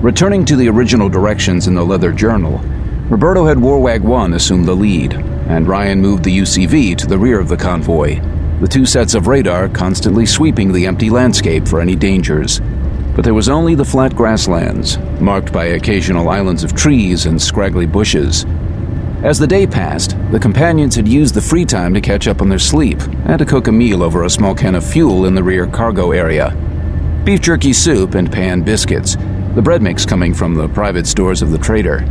Returning to the original directions in the leather journal, Roberto had Warwag 1 assume the lead, and Ryan moved the UCV to the rear of the convoy, the two sets of radar constantly sweeping the empty landscape for any dangers. But there was only the flat grasslands, marked by occasional islands of trees and scraggly bushes. As the day passed, the companions had used the free time to catch up on their sleep and to cook a meal over a small can of fuel in the rear cargo area. Beef jerky soup and pan biscuits, the bread mix coming from the private stores of the trader.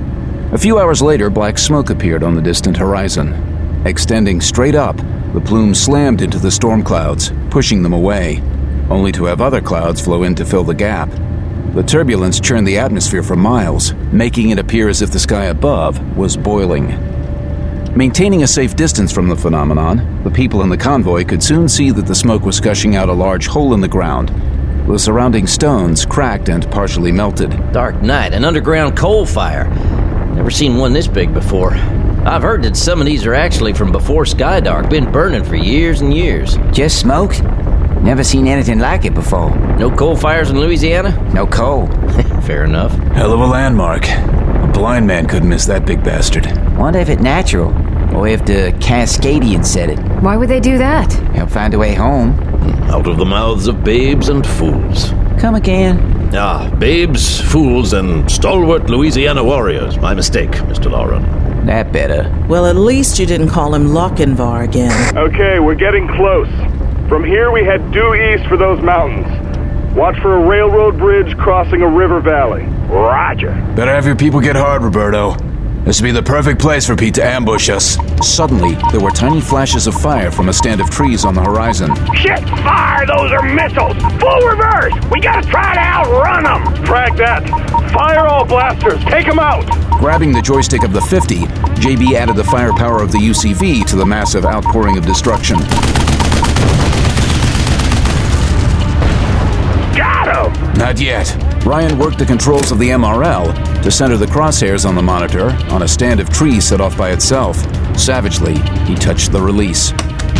A few hours later, black smoke appeared on the distant horizon. Extending straight up, the plume slammed into the storm clouds, pushing them away, only to have other clouds flow in to fill the gap. The turbulence churned the atmosphere for miles, making it appear as if the sky above was boiling. Maintaining a safe distance from the phenomenon, the people in the convoy could soon see that the smoke was gushing out a large hole in the ground. The surrounding stones cracked and partially melted. Dark night, an underground coal fire. Never seen one this big before. I've heard that some of these are actually from before Skydark, been burning for years and years. Just smoke? Never seen anything like it before. No coal fires in Louisiana? No coal. Fair enough. Hell of a landmark. A blind man couldn't miss that big bastard. Wonder if it's natural, or if the Cascadians said it. Why would they do that? They'll find a way home. Out of the mouths of babes and fools. Come again. Babes, fools, and stalwart Louisiana warriors. My mistake, Mr. Lauren. That better. Well, at least you didn't call him Lochinvar again. Okay, we're getting close. From here, we head due east for those mountains. Watch for a railroad bridge crossing a river valley. Roger. Better have your people get hard, Roberto. This would be the perfect place for Pete to ambush us. Suddenly, there were tiny flashes of fire from a stand of trees on the horizon. Shit, fire! Those are missiles! Full reverse! We gotta try to outrun them! Track that! Fire all blasters! Take them out! Grabbing the joystick of the 50, JB added the firepower of the UCV to the massive outpouring of destruction. Got him! Not yet. Ryan worked the controls of the MRL to center the crosshairs on the monitor on a stand of trees set off by itself. Savagely, he touched the release.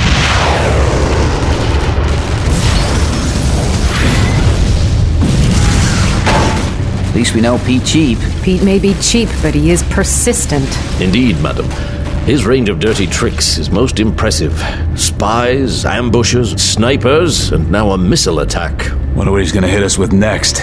At least we know Pete cheap. Pete may be cheap, but he is persistent. Indeed, madam. His range of dirty tricks is most impressive. Spies, ambushes, snipers, and now a missile attack. Wonder what he's gonna hit us with next.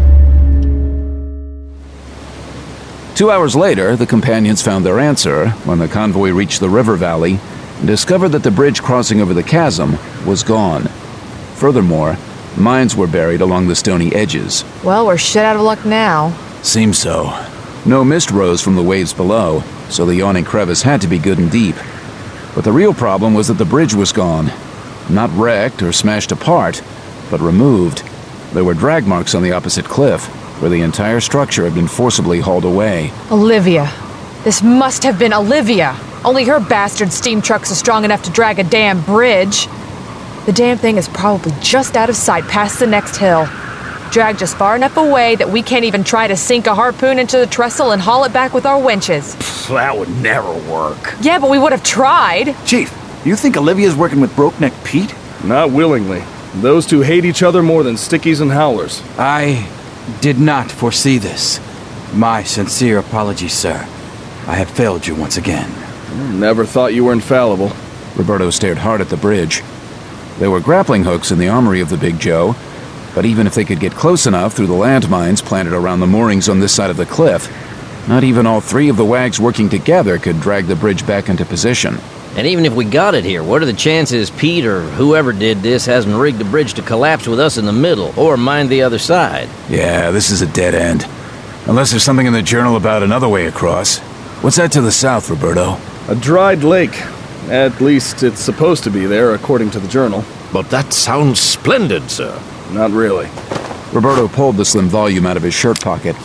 2 hours later, the companions found their answer when the convoy reached the river valley and discovered that the bridge crossing over the chasm was gone. Furthermore, mines were buried along the stony edges. Well, we're shit out of luck now. Seems so. No mist rose from the waves below, so the yawning crevice had to be good and deep. But the real problem was that the bridge was gone. Not wrecked or smashed apart, but removed. There were drag marks on the opposite cliff, where the entire structure had been forcibly hauled away. Olivia. This must have been Olivia. Only her bastard steam trucks are strong enough to drag a damn bridge. The damn thing is probably just out of sight past the next hill. Dragged just far enough away that we can't even try to sink a harpoon into the trestle and haul it back with our winches. That would never work. Yeah, but we would have tried. Chief, you think Olivia's working with Brokeneck Pete? Not willingly. Those two hate each other more than Stickies and Howlers. I did not foresee this. My sincere apologies, sir. I have failed you once again. Never thought you were infallible. Roberto stared hard at the bridge. There were grappling hooks in the armory of the Big Joe, but even if they could get close enough through the landmines planted around the moorings on this side of the cliff, not even all three of the wags working together could drag the bridge back into position. And even if we got it here, what are the chances Pete or whoever did this hasn't rigged the bridge to collapse with us in the middle, or mined the other side? Yeah, this is a dead end. Unless there's something in the journal about another way across. What's that to the south, Roberto? A dried lake. At least it's supposed to be there, according to the journal. But that sounds splendid, sir. Not really. Roberto pulled the slim volume out of his shirt pocket.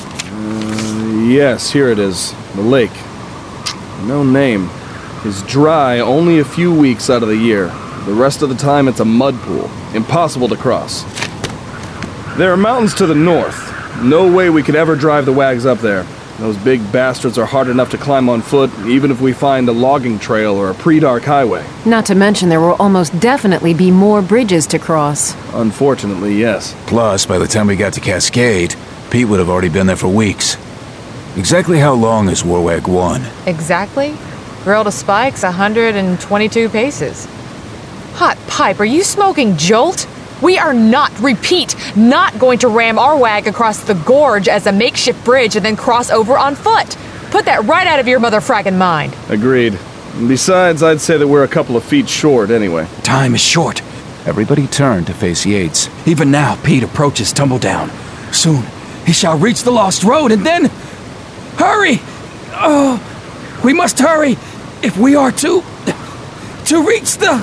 Yes, here it is. The lake. No name. It's dry only a few weeks out of the year. The rest of the time it's a mud pool. Impossible to cross. There are mountains to the north. No way we could ever drive the wags up there. Those big bastards are hard enough to climb on foot, even if we find a logging trail or a pre-dark highway. Not to mention there will almost definitely be more bridges to cross. Unfortunately, yes. Plus, by the time we got to Cascade, Pete would have already been there for weeks. Exactly how long is Warwag 1? Exactly? Grill to spikes, 122 paces. Hot pipe, are you smoking Jolt? We are not, repeat, not going to ram our wag across the gorge as a makeshift bridge and then cross over on foot. Put that right out of your mother-frackin' mind. Agreed. Besides, I'd say that we're a couple of feet short anyway. Time is short. Everybody turned to face Yates. Even now, Pete approaches Tumbledown. Soon, he shall reach the lost road and then... Hurry! Oh, we must hurry if we are to reach the...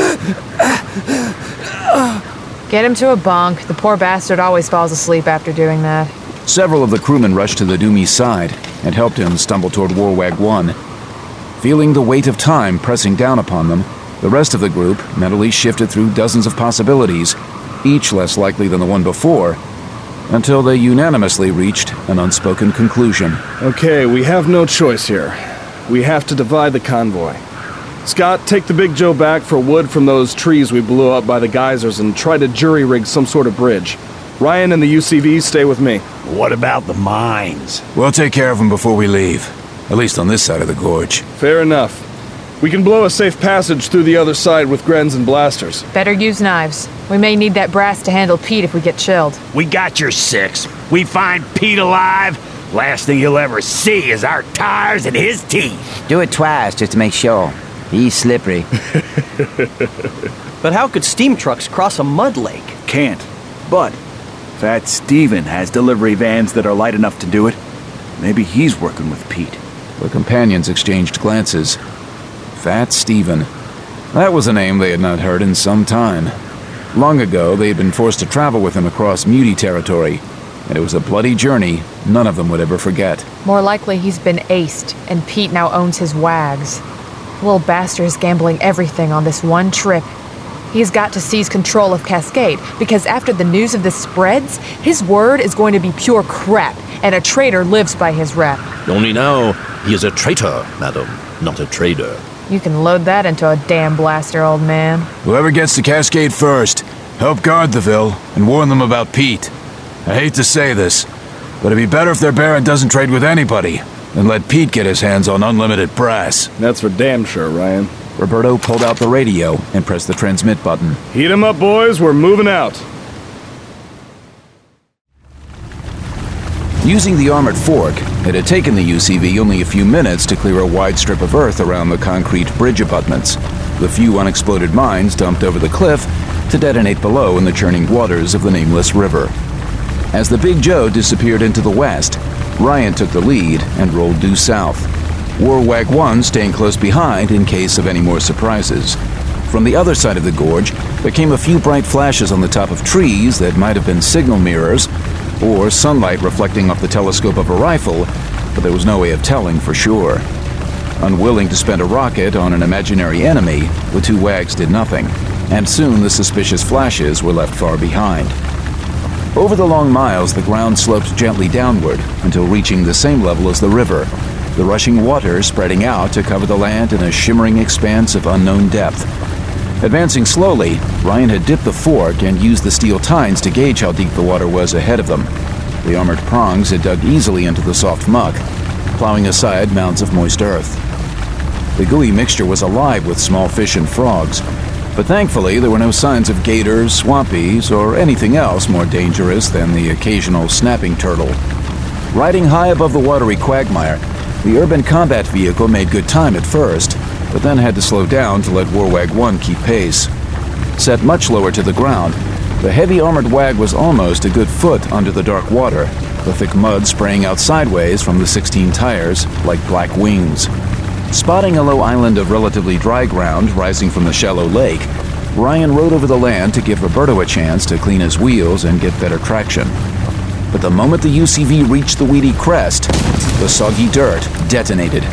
Get him to a bunk. The poor bastard always falls asleep after doing that. Several of the crewmen rushed to the Doomie's side and helped him stumble toward Warwag 1. Feeling the weight of time pressing down upon them, the rest of the group mentally shifted through dozens of possibilities, each less likely than the one before, until they unanimously reached an unspoken conclusion. Okay, we have no choice here. We have to divide the convoy. Scott, take the Big Joe back for wood from those trees we blew up by the geysers and try to jury-rig some sort of bridge. Ryan and the UCV stay with me. What about the mines? We'll take care of them before we leave. At least on this side of the gorge. Fair enough. We can blow a safe passage through the other side with Grens and blasters. Better use knives. We may need that brass to handle Pete if we get chilled. We got your six. We find Pete alive. Last thing you'll ever see is our tires and his teeth. Do it twice just to make sure. He's slippery. But how could steam trucks cross a mud lake? Can't. But Fat Steven has delivery vans that are light enough to do it. Maybe he's working with Pete. The companions exchanged glances. Fat Steven. That was a name they had not heard in some time. Long ago, they had been forced to travel with him across Muty territory, and it was a bloody journey none of them would ever forget. More likely he's been aced, and Pete now owns his wags. The little bastard is gambling everything on this one trip. He's got to seize control of Cascade, because after the news of this spreads, his word is going to be pure crap, and a traitor lives by his rep. Only now, he is a traitor, madam, not a trader. You can load that into a damn blaster, old man. Whoever gets to Cascade first, help guard the Ville and warn them about Pete. I hate to say this, but it'd be better if their Baron doesn't trade with anybody than let Pete get his hands on unlimited brass. That's for damn sure, Ryan. Roberto pulled out the radio and pressed the transmit button. Heat 'em up, boys. We're moving out. Using the armored fork, it had taken the UCV only a few minutes to clear a wide strip of earth around the concrete bridge abutments, the few unexploded mines dumped over the cliff to detonate below in the churning waters of the nameless river. As the Big Joe disappeared into the west, Ryan took the lead and rolled due south, Warwag 1 staying close behind in case of any more surprises. From the other side of the gorge, there came a few bright flashes on the top of trees that might have been signal mirrors, or sunlight reflecting off the telescope of a rifle, but there was no way of telling for sure. Unwilling to spend a rocket on an imaginary enemy, the two wags did nothing, and soon the suspicious flashes were left far behind. Over the long miles, the ground sloped gently downward until reaching the same level as the river, the rushing water spreading out to cover the land in a shimmering expanse of unknown depth. Advancing slowly, Ryan had dipped the fork and used the steel tines to gauge how deep the water was ahead of them. The armored prongs had dug easily into the soft muck, plowing aside mounds of moist earth. The gooey mixture was alive with small fish and frogs, but thankfully there were no signs of gators, swampies, or anything else more dangerous than the occasional snapping turtle. Riding high above the watery quagmire, the urban combat vehicle made good time at first, but then had to slow down to let Warwag 1 keep pace. Set much lower to the ground, the heavy armored wag was almost a good foot under the dark water, the thick mud spraying out sideways from the 16 tires like black wings. Spotting a low island of relatively dry ground rising from the shallow lake, Ryan rode over the land to give Roberto a chance to clean his wheels and get better traction. But the moment the UCV reached the weedy crest, the soggy dirt detonated.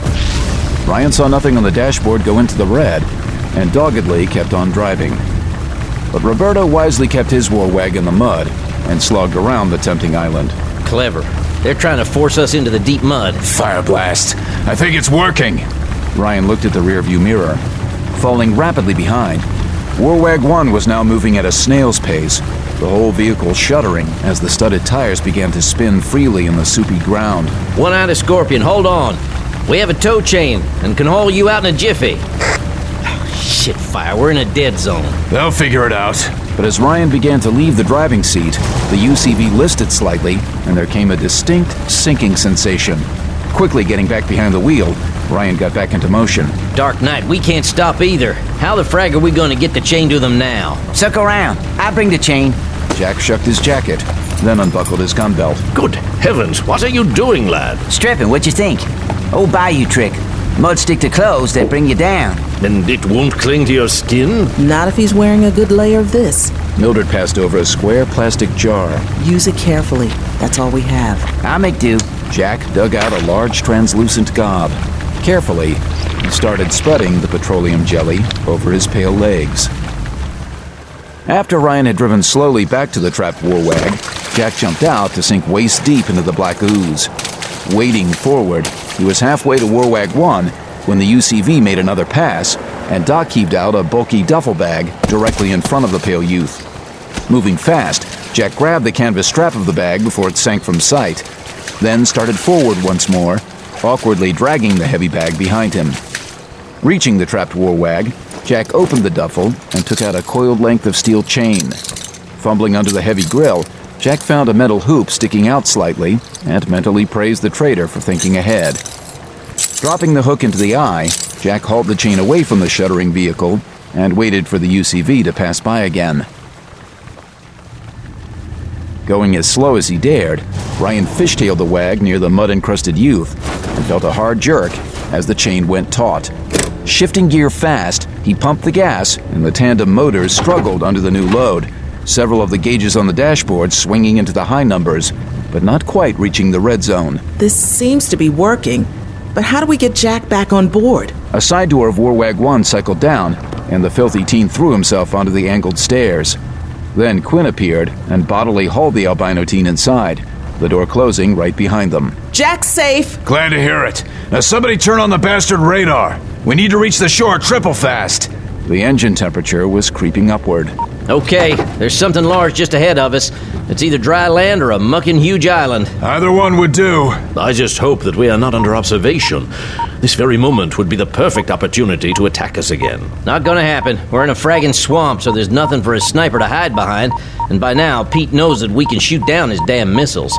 Ryan saw nothing on the dashboard go into the red, and doggedly kept on driving. But Roberto wisely kept his Warwag in the mud, and slogged around the tempting island. Clever. They're trying to force us into the deep mud. Fire blast. I think it's working. Ryan looked at the rearview mirror. Falling rapidly behind, Warwag 1 was now moving at a snail's pace, the whole vehicle shuddering as the studded tires began to spin freely in the soupy ground. One-eyed Scorpion, hold on. We have a tow chain and can haul you out in a jiffy. Shit fire, we're in a dead zone. They'll figure it out. But as Ryan began to leave the driving seat, the UCV listed slightly, and there came a distinct sinking sensation. Quickly getting back behind the wheel, Ryan got back into motion. Dark Knight, we can't stop either. How the frag are we going to get the chain to them now? Circle around. I bring the chain. Jack shucked his jacket, then unbuckled his gun belt. Good heavens, what are you doing, lad? Stripping, what you think? Old bayou trick. Mud stick to clothes that bring you down. And it won't cling to your skin? Not if he's wearing a good layer of this. Mildred passed over a square plastic jar. Use it carefully. That's all we have. I'll make do. Jack dug out a large translucent gob. Carefully, he started spreading the petroleum jelly over his pale legs. After Ryan had driven slowly back to the trapped Warwag, Jack jumped out to sink waist deep into the black ooze. Wading forward, he was halfway to Warwag 1 when the UCV made another pass, and Doc heaved out a bulky duffel bag directly in front of the pale youth. Moving fast, Jack grabbed the canvas strap of the bag before it sank from sight, then started forward once more, awkwardly dragging the heavy bag behind him. Reaching the trapped Warwag, Jack opened the duffel and took out a coiled length of steel chain. Fumbling under the heavy grill, Jack found a metal hoop sticking out slightly and mentally praised the trader for thinking ahead. Dropping the hook into the eye, Jack hauled the chain away from the shuddering vehicle and waited for the UCV to pass by again. Going as slow as he dared, Ryan fishtailed the wag near the mud-encrusted youth and felt a hard jerk as the chain went taut. Shifting gear fast, he pumped the gas and the tandem motors struggled under the new load, several of the gauges on the dashboard swinging into the high numbers, but not quite reaching the red zone. This seems to be working, but how do we get Jack back on board? A side door of Warwag 1 cycled down, and the filthy teen threw himself onto the angled stairs. Then Quinn appeared and bodily hauled the albino teen inside, the door closing right behind them. Jack's safe! Glad to hear it. Now somebody turn on the bastard radar. We need to reach the shore triple fast. The engine temperature was creeping upward. Okay, there's something large just ahead of us. It's either dry land or a mucking huge island. Either one would do. I just hope that we are not under observation. This very moment would be the perfect opportunity to attack us again. Not gonna happen. We're in a fragging swamp, so there's nothing for a sniper to hide behind. And by now, Pete knows that we can shoot down his damn missiles.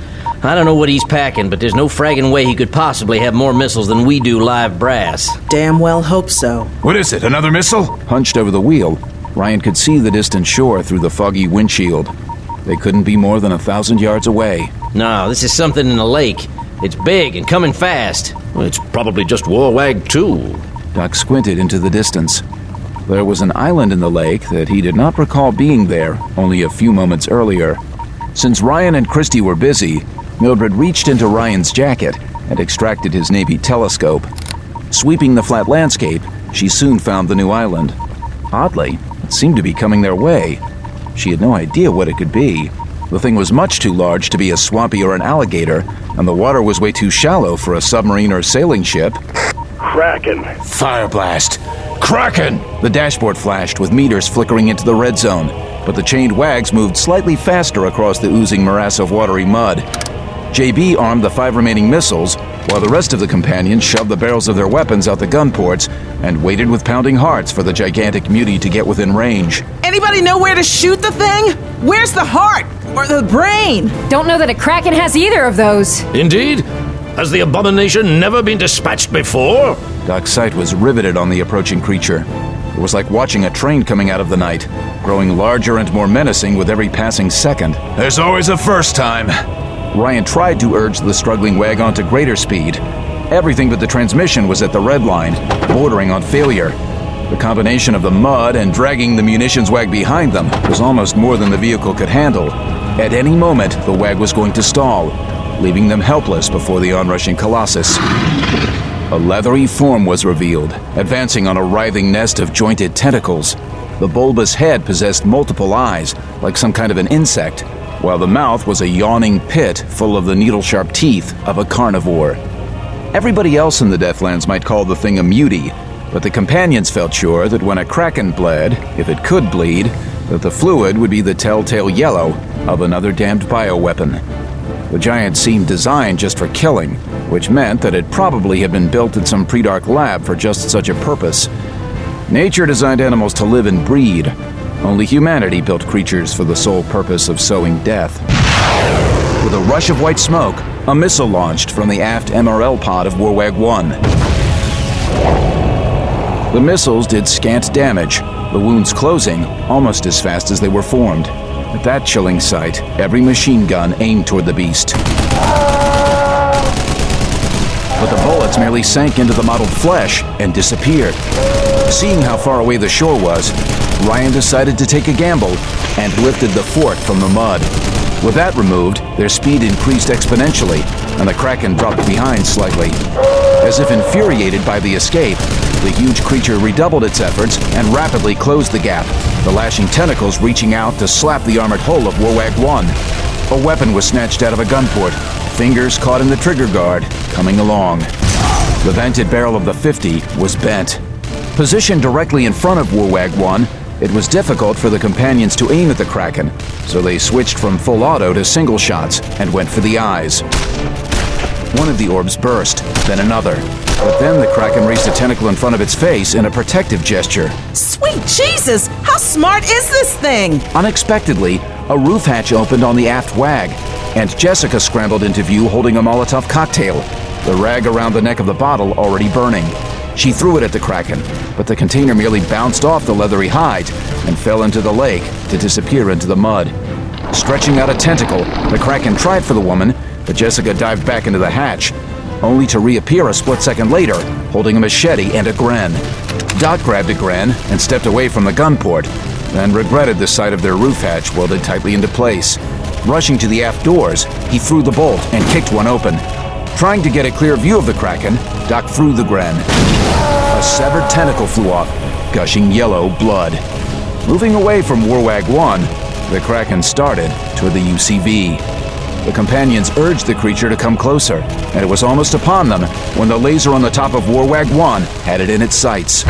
I don't know what he's packing, but there's no fragging way he could possibly have more missiles than we do live brass. Damn well hope so. What is it, another missile? Hunched over the wheel, Ryan could see the distant shore through the foggy windshield. They couldn't be more than 1,000 yards away. No, this is something in the lake. It's big and coming fast. Well, it's probably just Warwag 2. Doc squinted into the distance. There was an island in the lake that he did not recall being there only a few moments earlier. Since Ryan and Christy were busy, Mildred reached into Ryan's jacket and extracted his Navy telescope. Sweeping the flat landscape, she soon found the new island. Oddly, it seemed to be coming their way. She had no idea what it could be. The thing was much too large to be a swampy or an alligator, and the water was way too shallow for a submarine or sailing ship. Kraken. Fire blast. Kraken! The dashboard flashed with meters flickering into the red zone, but the chained wags moved slightly faster across the oozing morass of watery mud. JB armed the 5 remaining missiles, while the rest of the companions shoved the barrels of their weapons out the gun ports and waited with pounding hearts for the gigantic mutie to get within range. Anybody know where to shoot the thing? Where's the heart? Or the brain? Don't know that a Kraken has either of those. Indeed? Has the abomination never been dispatched before? Doc's sight was riveted on the approaching creature. It was like watching a train coming out of the night, growing larger and more menacing with every passing second. There's always a first time. Ryan tried to urge the struggling wag onto greater speed. Everything but the transmission was at the red line, bordering on failure. The combination of the mud and dragging the munitions wag behind them was almost more than the vehicle could handle. At any moment, the wag was going to stall, leaving them helpless before the onrushing colossus. A leathery form was revealed, advancing on a writhing nest of jointed tentacles. The bulbous head possessed multiple eyes, like some kind of an insect, while the mouth was a yawning pit full of the needle-sharp teeth of a carnivore. Everybody else in the Deathlands might call the thing a mutie, but the companions felt sure that when a Kraken bled, if it could bleed, that the fluid would be the telltale yellow of another damned bioweapon. The giant seemed designed just for killing, which meant that it probably had been built in some pre-dark lab for just such a purpose. Nature designed animals to live and breed. Only humanity built creatures for the sole purpose of sowing death. With a rush of white smoke, a missile launched from the aft MRL pod of Warwag 1. The missiles did scant damage, the wounds closing almost as fast as they were formed. At that chilling sight, every machine gun aimed toward the beast. But the bullets merely sank into the mottled flesh and disappeared. Seeing how far away the shore was, Ryan decided to take a gamble and lifted the fort from the mud. With that removed, their speed increased exponentially, and the Kraken dropped behind slightly. As if infuriated by the escape, the huge creature redoubled its efforts and rapidly closed the gap, the lashing tentacles reaching out to slap the armored hull of Warwag 1. A weapon was snatched out of a gun port, fingers caught in the trigger guard, coming along. The vented barrel of the 50 was bent. Positioned directly in front of Warwag 1, it was difficult for the companions to aim at the Kraken, so they switched from full auto to single shots and went for the eyes. One of the orbs burst, then another. But then the Kraken raised a tentacle in front of its face in a protective gesture. Sweet Jesus! How smart is this thing? Unexpectedly, a roof hatch opened on the aft wag, and Jessica scrambled into view holding a Molotov cocktail, the rag around the neck of the bottle already burning. She threw it at the Kraken, but the container merely bounced off the leathery hide and fell into the lake to disappear into the mud. Stretching out a tentacle, the Kraken tried for the woman, but Jessica dived back into the hatch, only to reappear a split second later, holding a machete and a Gren. Doc grabbed a Gren and stepped away from the gun port, then regretted the sight of their roof hatch welded tightly into place. Rushing to the aft doors, he threw the bolt and kicked one open. Trying to get a clear view of the Kraken, Doc threw the Gren. A severed tentacle flew off, gushing yellow blood. Moving away from Warwag 1, the Kraken started toward the UCV. The companions urged the creature to come closer, and it was almost upon them when the laser on the top of Warwag 1 had it in its sights.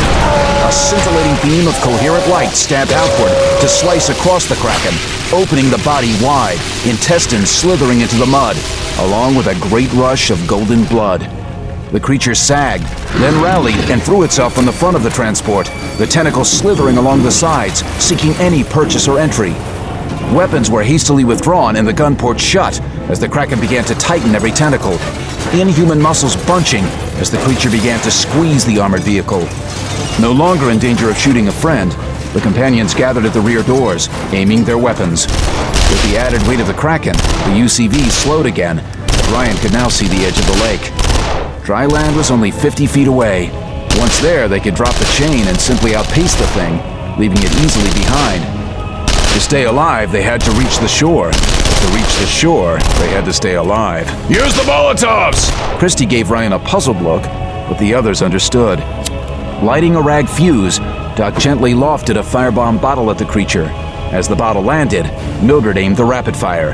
A scintillating beam of coherent light stabbed outward to slice across the Kraken, opening the body wide, intestines slithering into the mud, along with a great rush of golden blood. The creature sagged, then rallied and threw itself from the front of the transport, the tentacles slithering along the sides, seeking any purchase or entry. Weapons were hastily withdrawn and the gun port shut as the Kraken began to tighten every tentacle, inhuman muscles bunching as the creature began to squeeze the armored vehicle. No longer in danger of shooting a friend, the companions gathered at the rear doors, aiming their weapons. With the added weight of the Kraken, the UCV slowed again, but Ryan could now see the edge of the lake. Dry land was only 50 feet away. Once there, they could drop the chain and simply outpace the thing, leaving it easily behind. To stay alive, they had to reach the shore. To reach the shore, they had to stay alive. Use the Molotovs! Christie gave Ryan a puzzled look, but the others understood. Lighting a rag fuse, Doc gently lofted a firebomb bottle at the creature. As the bottle landed, Mildred aimed the rapid fire.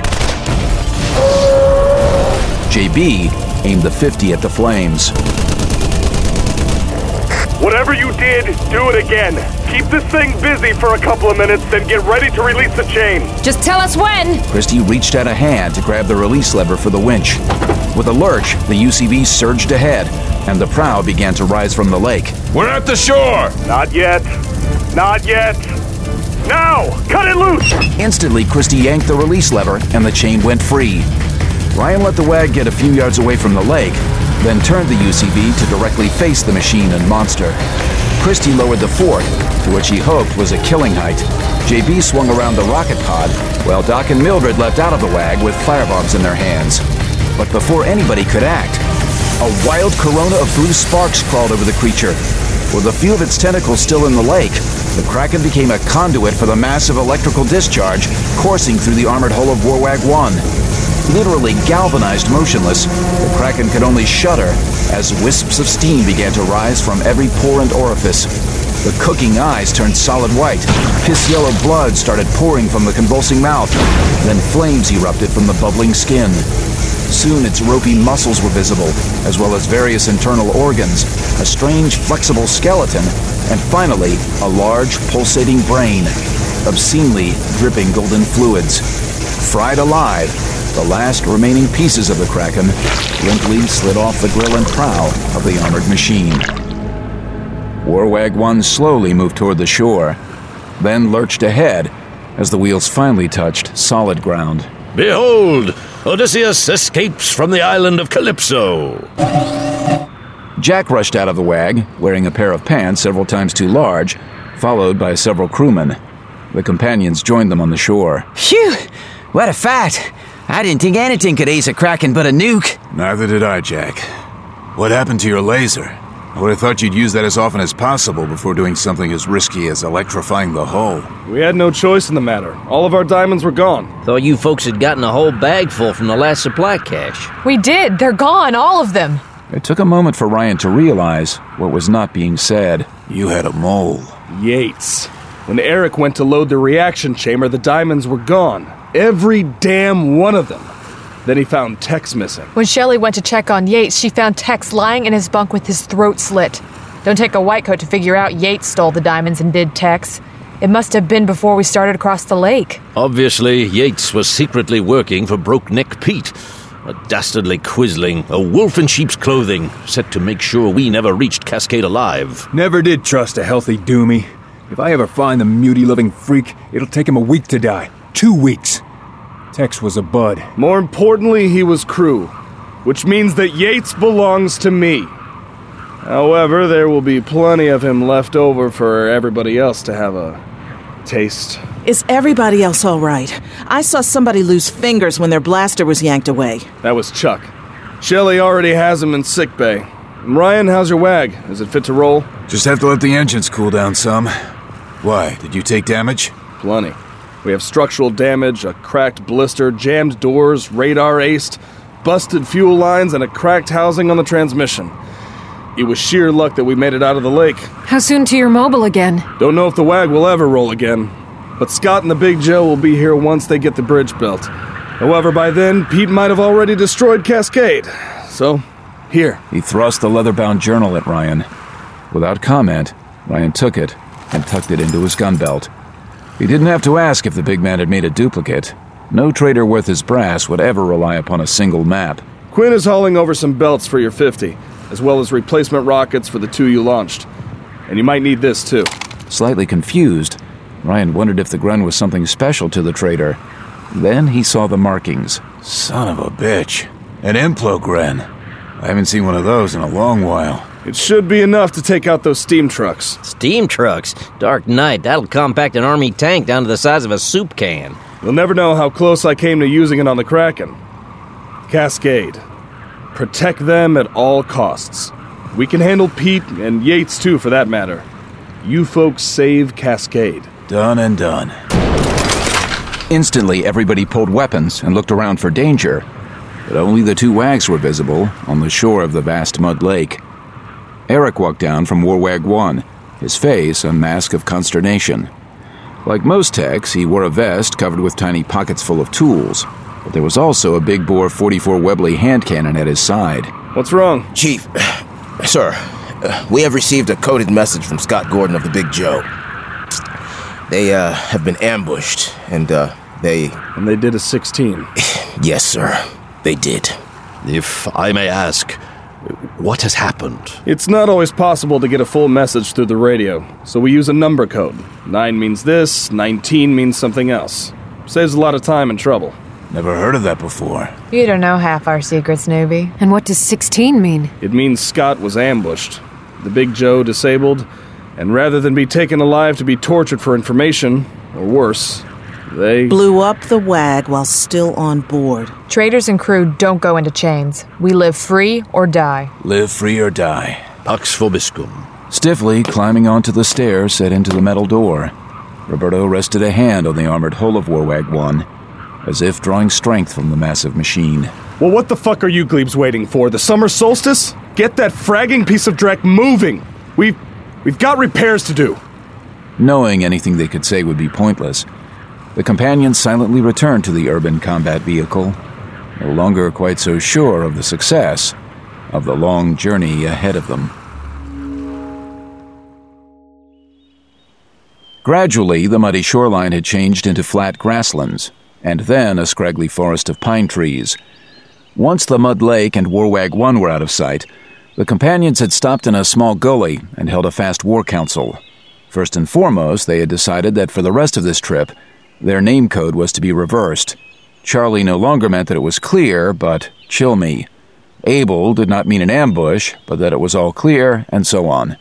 JB aimed the 50 at the flames. Whatever you did, do it again. Keep this thing busy for a couple of minutes, then get ready to release the chain. Just tell us when! Christie reached out a hand to grab the release lever for the winch. With a lurch, the UCV surged ahead, and the prow began to rise from the lake. We're at the shore! Not yet. Not yet. Now! Cut it loose! Instantly, Christie yanked the release lever, and the chain went free. Ryan let the wag get a few yards away from the lake, then turned the UCV to directly face the machine and monster. Christie lowered the fort, to which he hoped was a killing height. JB swung around the rocket pod, while Doc and Mildred leapt out of the wag with firebombs in their hands. But before anybody could act, a wild corona of blue sparks crawled over the creature. With a few of its tentacles still in the lake, the Kraken became a conduit for the massive electrical discharge coursing through the armored hull of Warwag 1. Literally galvanized motionless, the Kraken could only shudder as wisps of steam began to rise from every pore and orifice. The cooking eyes turned solid white, piss-yellow blood started pouring from the convulsing mouth, then flames erupted from the bubbling skin. Soon its ropey muscles were visible, as well as various internal organs, a strange flexible skeleton, and finally, a large pulsating brain. obscenely dripping golden fluids. Fried alive, the last remaining pieces of the Kraken limply slid off the grill and prow of the armored machine. Warwag 1 slowly moved toward the shore, then lurched ahead as the wheels finally touched solid ground. Behold! Odysseus escapes from the island of Calypso! Jack rushed out of the wag, wearing a pair of pants several times too large, followed by several crewmen. The companions joined them on the shore. Phew! What a fight! I didn't think anything could ace a Kraken but a nuke. Neither did I, Jack. What happened to your laser? I would have thought you'd use that as often as possible before doing something as risky as electrifying the hull. We had no choice in the matter. All of our diamonds were gone. Thought you folks had gotten a whole bag full from the last supply cache. We did. They're gone, all of them. It took a moment for Ryan to realize what was not being said. You had a mole. Yates. When Eric went to load the reaction chamber, the diamonds were gone. Every damn one of them. Then he found Tex missing. When Shelley went to check on Yates, she found Tex lying in his bunk with his throat slit. Don't take a white coat to figure out Yates stole the diamonds and did Tex. It must have been before we started across the lake. Obviously, Yates was secretly working for Broke Neck Pete, a dastardly quisling, a wolf in sheep's clothing, set to make sure we never reached Cascade alive. Never did trust a healthy Doomy. If I ever find the muty-loving freak, it'll take him a week to die. 2 weeks. Tex was a bud. More importantly, he was crew, which means that Yates belongs to me. However, there will be plenty of him left over for everybody else to have a taste. Is everybody else all right? I saw somebody lose fingers when their blaster was yanked away. That was Chuck. Shelley already has him in sickbay. And Ryan, how's your wag? Is it fit to roll? Just have to let the engines cool down some. Why, did you take damage? Plenty. We have structural damage, a cracked blister, jammed doors, radar aced, busted fuel lines, and a cracked housing on the transmission. It was sheer luck that we made it out of the lake. How soon to your mobile again? Don't know if the wag will ever roll again. But Scott and the Big Joe will be here once they get the bridge built. However, by then, Pete might have already destroyed Cascade. So, here. He thrust the leather-bound journal at Ryan. Without comment, Ryan took it and tucked it into his gun belt. He didn't have to ask if the big man had made a duplicate. No trader worth his brass would ever rely upon a single map. Quinn is hauling over some belts for your 50, as well as replacement rockets for the 2 you launched. And you might need this, too. Slightly confused, Ryan wondered if the Gren was something special to the trader. Then he saw the markings. Son of a bitch. An Implogren. I haven't seen one of those in a long while. It should be enough to take out those steam trucks. Steam trucks? Dark Knight, that'll compact an army tank down to the size of a soup can. You'll never know how close I came to using it on the Kraken. Cascade. Protect them at all costs. We can handle Pete, and Yates too, for that matter. You folks save Cascade. Done and done. Instantly, everybody pulled weapons and looked around for danger. But only the 2 wags were visible on the shore of the vast mud lake. Eric walked down from Warwag 1, his face a mask of consternation. Like most techs, he wore a vest covered with tiny pockets full of tools, but there was also a big-bore 44 Webley hand cannon at his side. What's wrong? Chief, sir, we have received a coded message from Scott Gordon of the Big Joe. They have been ambushed, and they... And they did a 16. Yes, sir, they did. If I may ask, what has happened? It's not always possible to get a full message through the radio, so we use a number code. 9 means this, 19 means something else. Saves a lot of time and trouble. Never heard of that before. You don't know half our secrets, newbie. And what does 16 mean? It means Scott was ambushed, the Big Joe disabled, and rather than be taken alive to be tortured for information, or worse, they... blew up the wag while still on board. Traders and crew don't go into chains. We live free or die. Live free or die. Pax vobiscum. Stiffly climbing onto the stairs set into the metal door, Roberto rested a hand on the armored hull of Warwag 1, as if drawing strength from the massive machine. Well, what the fuck are you glebes waiting for? The summer solstice? Get that fragging piece of dreck moving! We've got repairs to do. Knowing anything they could say would be pointless, the companions silently returned to the urban combat vehicle, no longer quite so sure of the success of the long journey ahead of them. Gradually, the muddy shoreline had changed into flat grasslands, and then a scraggly forest of pine trees. Once the Mud Lake and Warwag 1 were out of sight, the companions had stopped in a small gully and held a fast war council. First and foremost, they had decided that for the rest of this trip, their name code was to be reversed. Charlie no longer meant that it was clear, but chill me. Able did not mean an ambush, but that it was all clear, and so on.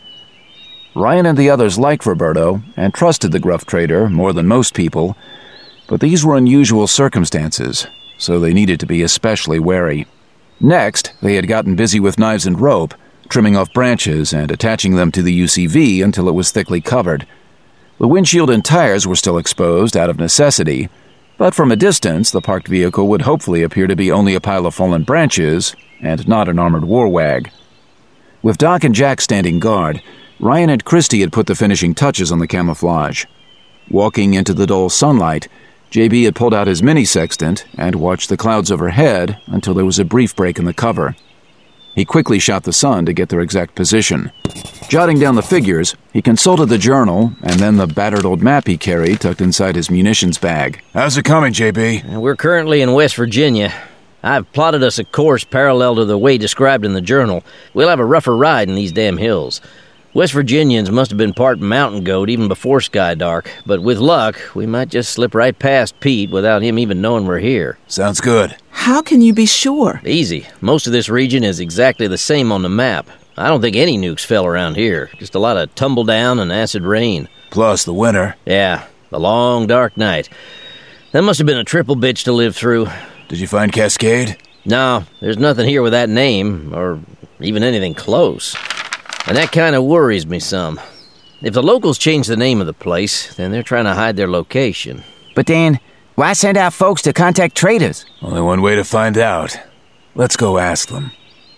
Ryan and the others liked Roberto and trusted the gruff trader more than most people, but these were unusual circumstances, so they needed to be especially wary. Next, they had gotten busy with knives and rope, trimming off branches and attaching them to the UCV until it was thickly covered. The windshield and tires were still exposed out of necessity, but from a distance the parked vehicle would hopefully appear to be only a pile of fallen branches and not an armored warwag. With Doc and Jack standing guard, Ryan and Christy had put the finishing touches on the camouflage. Walking into the dull sunlight, JB had pulled out his mini-sextant and watched the clouds overhead until there was a brief break in the cover. He quickly shot the sun to get their exact position. Jotting down the figures, he consulted the journal and then the battered old map he carried tucked inside his munitions bag. How's it coming, JB? We're currently in West Virginia. I've plotted us a course parallel to the way described in the journal. We'll have a rougher ride in these damn hills. West Virginians must have been part mountain goat even before Skydark, but with luck, we might just slip right past Pete without him even knowing we're here. Sounds good. How can you be sure? Easy. Most of this region is exactly the same on the map. I don't think any nukes fell around here. Just a lot of tumble down and acid rain. Plus the winter. Yeah, the long dark night. That must have been a triple bitch to live through. Did you find Cascade? No, there's nothing here with that name, or even anything close. And that kind of worries me some. If the locals change the name of the place, then they're trying to hide their location. But Dan, why send out folks to contact traders? Only one way to find out. Let's go ask them.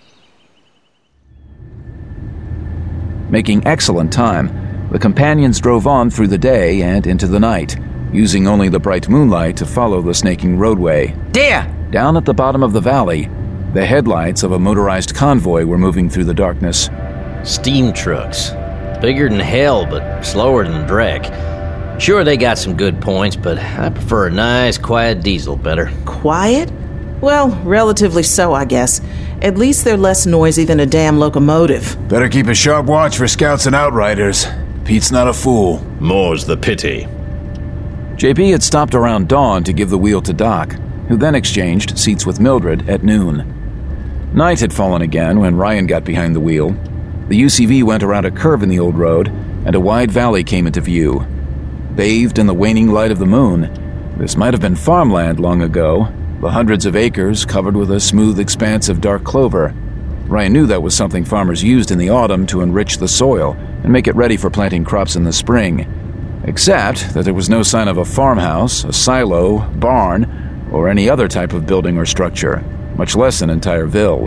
Making excellent time, the companions drove on through the day and into the night, using only the bright moonlight to follow the snaking roadway. There! Down at the bottom of the valley, the headlights of a motorized convoy were moving through the darkness. Steam trucks. Bigger than hell, but slower than Drek. Sure, they got some good points, but I prefer a nice, quiet diesel better. Quiet? Well, relatively so, I guess. At least they're less noisy than a damn locomotive. Better keep a sharp watch for scouts and outriders. Pete's not a fool. More's the pity. JB had stopped around dawn to give the wheel to Doc, who then exchanged seats with Mildred at noon. Night had fallen again when Ryan got behind the wheel. The UCV went around a curve in the old road, and a wide valley came into view. Bathed in the waning light of the moon, this might have been farmland long ago, the hundreds of acres covered with a smooth expanse of dark clover. Ryan knew that was something farmers used in the autumn to enrich the soil and make it ready for planting crops in the spring, except that there was no sign of a farmhouse, a silo, barn, or any other type of building or structure, much less an entire ville.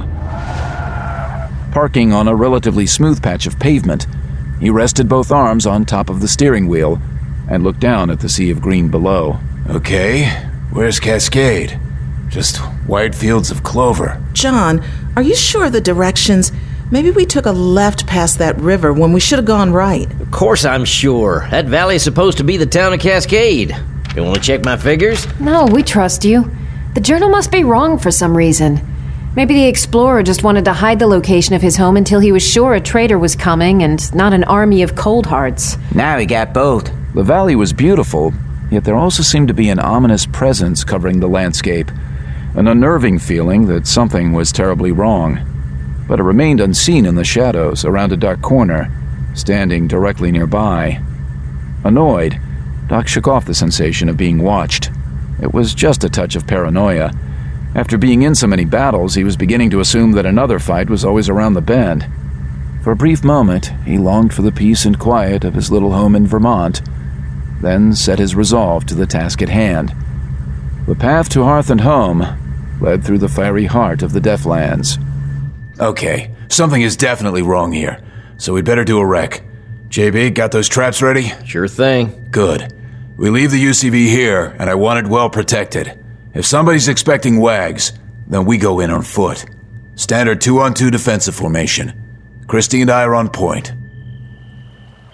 Parking on a relatively smooth patch of pavement, he rested both arms on top of the steering wheel and looked down at the sea of green below. Okay, where's Cascade? Just wide fields of clover. John, are you sure of the directions? Maybe we took a left past that river when we should have gone right. Of course I'm sure. That valley is supposed to be the town of Cascade. You want to check my figures? No, we trust you. The journal must be wrong for some reason. Maybe the explorer just wanted to hide the location of his home until he was sure a trader was coming and not an army of cold hearts. Now he got both. The valley was beautiful, yet there also seemed to be an ominous presence covering the landscape, an unnerving feeling that something was terribly wrong. But it remained unseen in the shadows around a dark corner, standing directly nearby. Annoyed, Doc shook off the sensation of being watched. It was just a touch of paranoia. After being in so many battles, he was beginning to assume that another fight was always around the bend. For a brief moment, he longed for the peace and quiet of his little home in Vermont, then set his resolve to the task at hand. The path to hearth and home led through the fiery heart of the Deathlands. Okay, something is definitely wrong here, so we'd better do a wreck. JB, got those traps ready? Sure thing. Good. We leave the UCV here, and I want it well protected. If somebody's expecting wags, then we go in on foot. Standard 2-on-2 defensive formation. Christy and I are on point.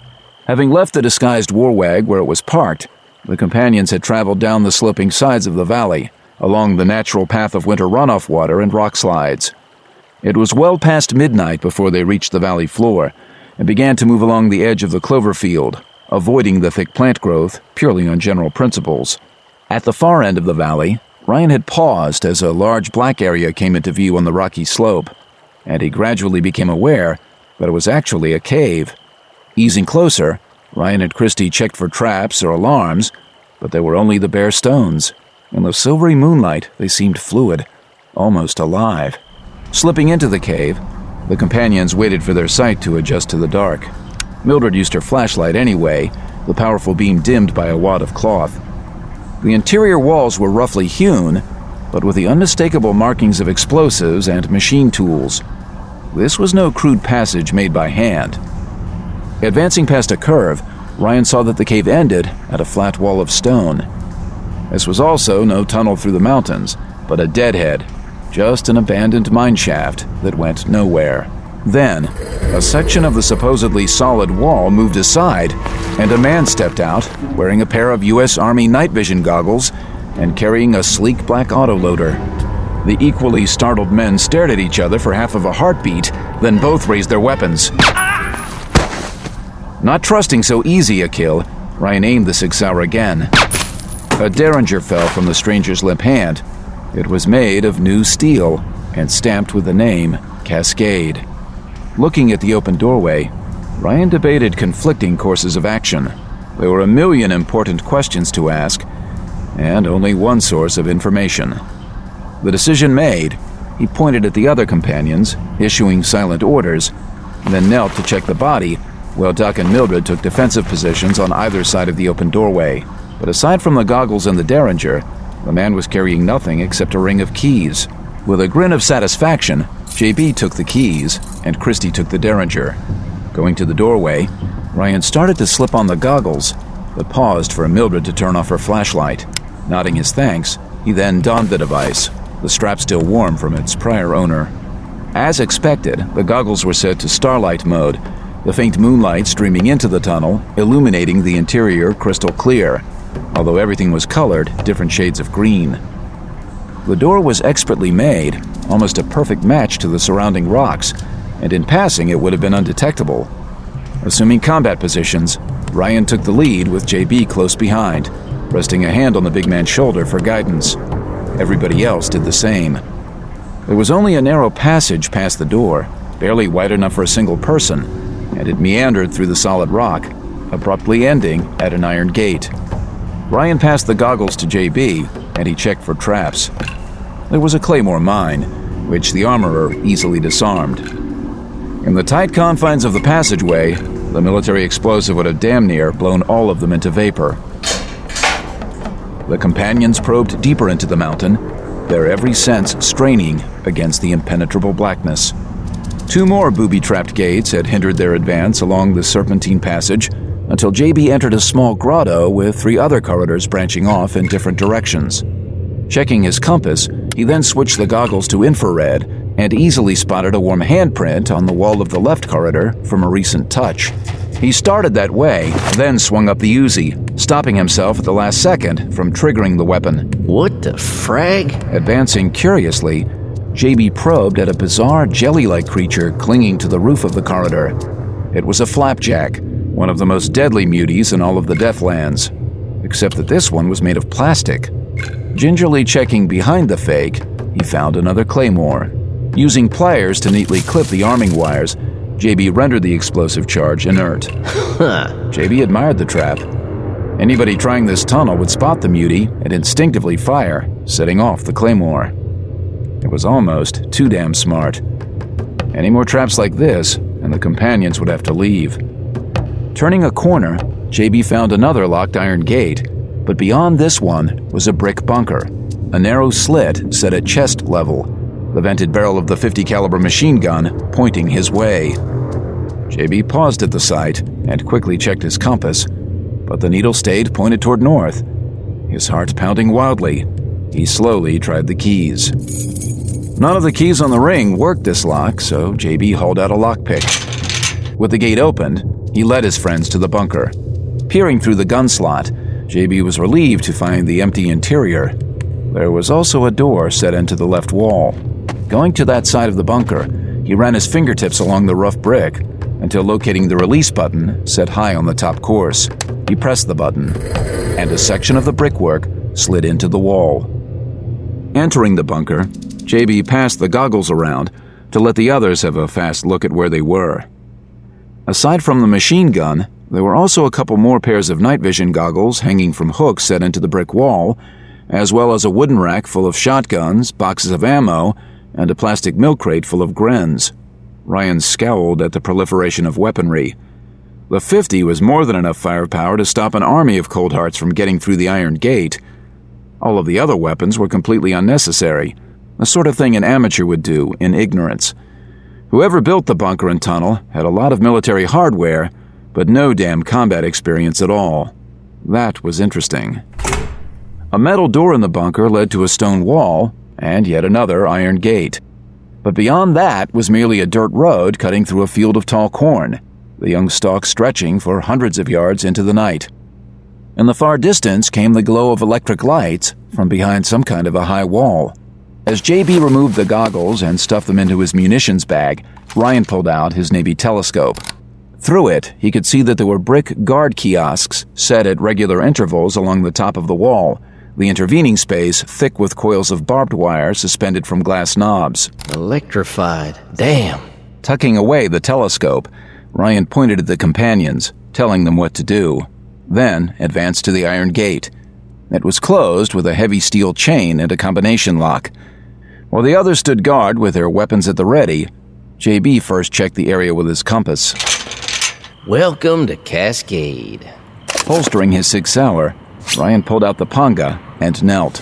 Having left the disguised Warwag where it was parked, the companions had traveled down the sloping sides of the valley, along the natural path of winter runoff water and rock slides. It was well past midnight before they reached the valley floor and began to move along the edge of the clover field, avoiding the thick plant growth purely on general principles. At the far end of the valley, Ryan had paused as a large black area came into view on the rocky slope, and he gradually became aware that it was actually a cave. Easing closer, Ryan and Christy checked for traps or alarms, but they were only the bare stones. In the silvery moonlight, they seemed fluid, almost alive. Slipping into the cave, the companions waited for their sight to adjust to the dark. Mildred used her flashlight anyway, the powerful beam dimmed by a wad of cloth. The interior walls were roughly hewn, but with the unmistakable markings of explosives and machine tools. This was no crude passage made by hand. Advancing past a curve, Ryan saw that the cave ended at a flat wall of stone. This was also no tunnel through the mountains, but a deadhead, just an abandoned mine shaft that went nowhere. Then, a section of the supposedly solid wall moved aside, and a man stepped out, wearing a pair of U.S. Army night vision goggles and carrying a sleek black autoloader. The equally startled men stared at each other for half of a heartbeat, then both raised their weapons. Not trusting so easy a kill, Ryan aimed the 6 Sauer again. A derringer fell from the stranger's limp hand. It was made of new steel and stamped with the name Cascade. Looking at the open doorway, Ryan debated conflicting courses of action. There were a million important questions to ask, and only one source of information. The decision made, he pointed at the other companions, issuing silent orders, then knelt to check the body, while Duck and Mildred took defensive positions on either side of the open doorway. But aside from the goggles and the derringer, the man was carrying nothing except a ring of keys. With a grin of satisfaction, JB took the keys, and Christy took the derringer. Going to the doorway, Ryan started to slip on the goggles, but paused for Mildred to turn off her flashlight. Nodding his thanks, he then donned the device, the strap still warm from its prior owner. As expected, the goggles were set to starlight mode, the faint moonlight streaming into the tunnel, illuminating the interior crystal clear, although everything was colored different shades of green. The door was expertly made, almost a perfect match to the surrounding rocks, and in passing it would have been undetectable. Assuming combat positions, Ryan took the lead with JB close behind, resting a hand on the big man's shoulder for guidance. Everybody else did the same. There was only a narrow passage past the door, barely wide enough for a single person, and it meandered through the solid rock, abruptly ending at an iron gate. Ryan passed the goggles to JB, and he checked for traps. There was a claymore mine, which the armorer easily disarmed. In the tight confines of the passageway, the military explosive would have damn near blown all of them into vapor. The companions probed deeper into the mountain, their every sense straining against the impenetrable blackness. 2 more booby-trapped gates had hindered their advance along the serpentine passage until JB entered a small grotto with 3 other corridors branching off in different directions. Checking his compass, he then switched the goggles to infrared and easily spotted a warm handprint on the wall of the left corridor from a recent touch. He started that way, then swung up the Uzi, stopping himself at the last second from triggering the weapon. What the frag? Advancing curiously, JB probed at a bizarre jelly-like creature clinging to the roof of the corridor. It was a flapjack, one of the most deadly muties in all of the Deathlands, except that this one was made of plastic. Gingerly checking behind the fake, he found another claymore. Using pliers to neatly clip the arming wires, JB rendered the explosive charge inert. JB admired the trap. Anybody trying this tunnel would spot the mutie and instinctively fire, setting off the claymore. It was almost too damn smart. Any more traps like this, and the companions would have to leave. Turning a corner, JB found another locked iron gate, but beyond this one was a brick bunker, a narrow slit set at chest level, the vented barrel of the .50 caliber machine gun pointing his way. JB paused at the sight and quickly checked his compass, but the needle stayed pointed toward north. His heart pounding wildly, he slowly tried the keys. None of the keys on the ring worked this lock, so JB hauled out a lockpick. With the gate opened, He led his friends to the bunker. Peering through the gun slot, JB was relieved to find the empty interior. There was also a door set into the left wall. Going to that side of the bunker, he ran his fingertips along the rough brick until locating the release button set high on the top course. He pressed the button, and a section of the brickwork slid into the wall. Entering the bunker, JB passed the goggles around to let the others have a fast look at where they were. Aside from the machine gun, there were also a couple more pairs of night vision goggles hanging from hooks set into the brick wall, as well as a wooden rack full of shotguns, boxes of ammo, and a plastic milk crate full of Grens. Ryan scowled at the proliferation of weaponry. The 50 was more than enough firepower to stop an army of Cold Hearts from getting through the Iron Gate. All of the other weapons were completely unnecessary, the sort of thing an amateur would do in ignorance. Whoever built the bunker and tunnel had a lot of military hardware, but no damn combat experience at all. That was interesting. A metal door in the bunker led to a stone wall, and yet another iron gate. But beyond that was merely a dirt road cutting through a field of tall corn, the young stalks stretching for hundreds of yards into the night. In the far distance came the glow of electric lights from behind some kind of a high wall. As JB removed the goggles and stuffed them into his munitions bag, Ryan pulled out his Navy telescope. Through it, he could see that there were brick guard kiosks set at regular intervals along the top of the wall, the intervening space thick with coils of barbed wire suspended from glass knobs. Electrified. Damn. Tucking away the telescope, Ryan pointed at the companions, telling them what to do, then advanced to the iron gate. It was closed with a heavy steel chain and a combination lock. While the others stood guard with their weapons at the ready, JB first checked the area with his compass. Welcome to Cascade. Holstering his Sig Sauer, Ryan pulled out the Panga and knelt.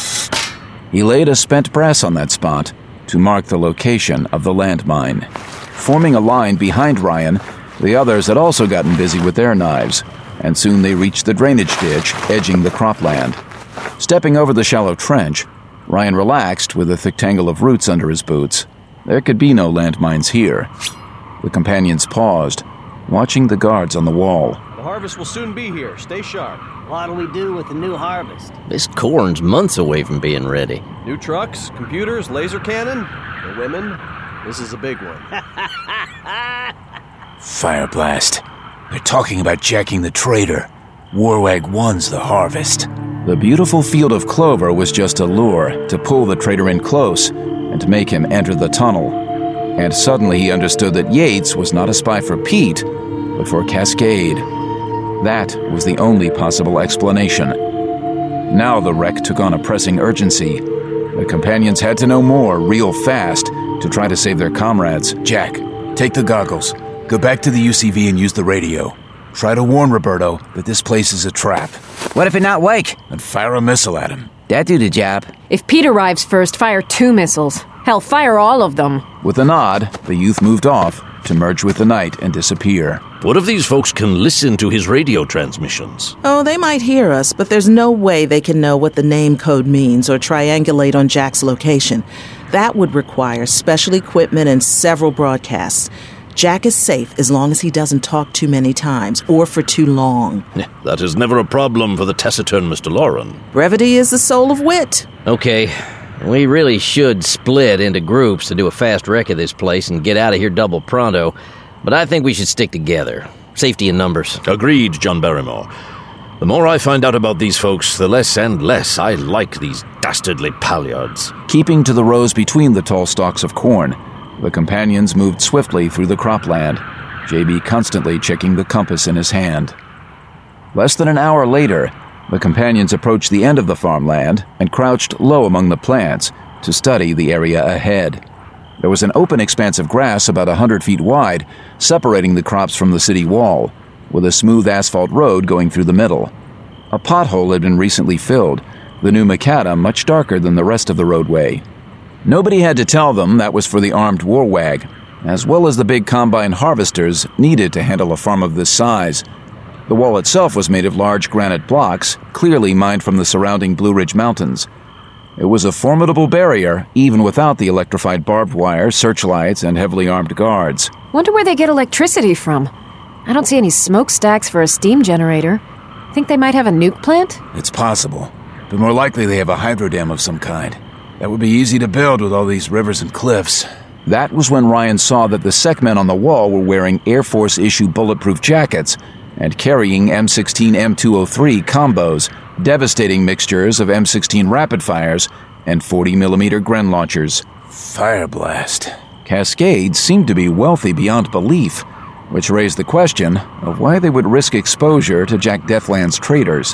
He laid a spent brass on that spot to mark the location of the landmine. Forming a line behind Ryan, the others had also gotten busy with their knives, and soon they reached the drainage ditch edging the cropland. Stepping over the shallow trench, Ryan relaxed with a thick tangle of roots under his boots. There could be no landmines here. The companions paused, watching the guards on the wall. The harvest will soon be here. Stay sharp. What'll we do with the new harvest? This corn's months away from being ready. New trucks, computers, laser cannon, the women. This is a big one. Fire blast. They're talking about jacking the trader. Warwag 1's the harvest. The beautiful field of clover was just a lure to pull the trader in close and to make him enter the tunnel. And suddenly he understood that Yates was not a spy for Pete, but for Cascade. That was the only possible explanation. Now the wreck took on a pressing urgency. The companions had to know more real fast to try to save their comrades. Jack, take the goggles. Go back to the UCV and use the radio. Try to warn Roberto that this place is a trap. What if he not wake? And fire a missile at him. That do the job. If Pete arrives first, fire 2 missiles. Hell, fire all of them. With a nod, the youth moved off to merge with the night and disappear. What if these folks can listen to his radio transmissions? Oh, they might hear us, but there's no way they can know what the name code means or triangulate on Jack's location. That would require special equipment and several broadcasts. Jack is safe as long as he doesn't talk too many times or for too long. That is never a problem for the taciturn Mr. Lauren. Brevity is the soul of wit. Okay, we really should split into groups to do a fast wreck of this place and get out of here double pronto, but I think we should stick together. Safety in numbers. Agreed, John Barrymore. The more I find out about these folks, the less and less I like these dastardly Palliards. Keeping to the rows between the tall stalks of corn, the companions moved swiftly through the cropland, JB constantly checking the compass in his hand. Less than an hour later, the companions approached the end of the farmland and crouched low among the plants to study the area ahead. There was an open expanse of grass about 100 feet wide, separating the crops from the city wall, with a smooth asphalt road going through the middle. A pothole had been recently filled, the new macadam much darker than the rest of the roadway. Nobody had to tell them that was for the armed warwag, as well as the big combine harvesters needed to handle a farm of this size. The wall itself was made of large granite blocks, clearly mined from the surrounding Blue Ridge Mountains. It was a formidable barrier, even without the electrified barbed wire, searchlights, and heavily armed guards. Wonder where they get electricity from. I don't see any smokestacks for a steam generator. Think they might have a nuke plant? It's possible, but more likely they have a hydro dam of some kind. That would be easy to build with all these rivers and cliffs. That was when Ryan saw that the SecMen on the wall were wearing Air Force-issue bulletproof jackets and carrying M16 M203 combos, devastating mixtures of M16 rapid fires and 40mm Gren launchers. Fire blast. Cascade seemed to be wealthy beyond belief, which raised the question of why they would risk exposure to Jack Deathland's traders.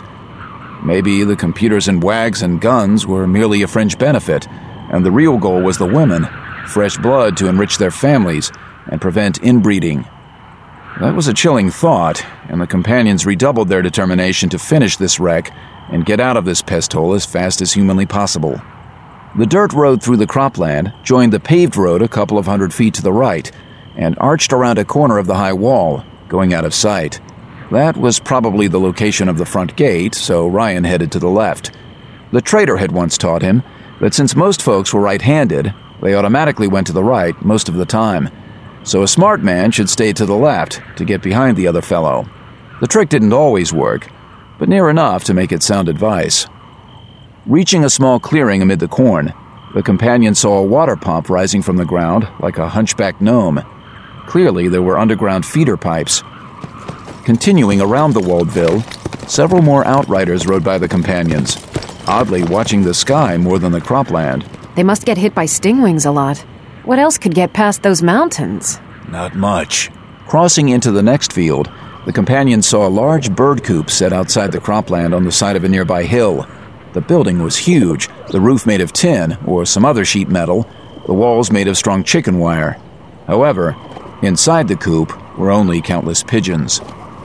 Maybe the computers and wags and guns were merely a fringe benefit, and the real goal was the women, fresh blood to enrich their families and prevent inbreeding. That was a chilling thought, and the companions redoubled their determination to finish this wreck and get out of this pest hole as fast as humanly possible. The dirt road through the cropland joined the paved road a couple of 100 feet to the right and arched around a corner of the high wall, going out of sight. That was probably the location of the front gate, so Ryan headed to the left. The trader had once taught him that since most folks were right-handed, they automatically went to the right most of the time. So a smart man should stay to the left to get behind the other fellow. The trick didn't always work, but near enough to make it sound advice. Reaching a small clearing amid the corn, the companion saw a water pump rising from the ground like a hunchback gnome. Clearly, there were underground feeder pipes. Continuing around the Waldville, several more outriders rode by the companions, oddly watching the sky more than the cropland. They must get hit by stingwings a lot. What else could get past those mountains? Not much. Crossing into the next field, the companions saw a large bird coop set outside the cropland on the side of a nearby hill. The building was huge, the roof made of tin or some other sheet metal, the walls made of strong chicken wire. However, inside the coop were only countless pigeons.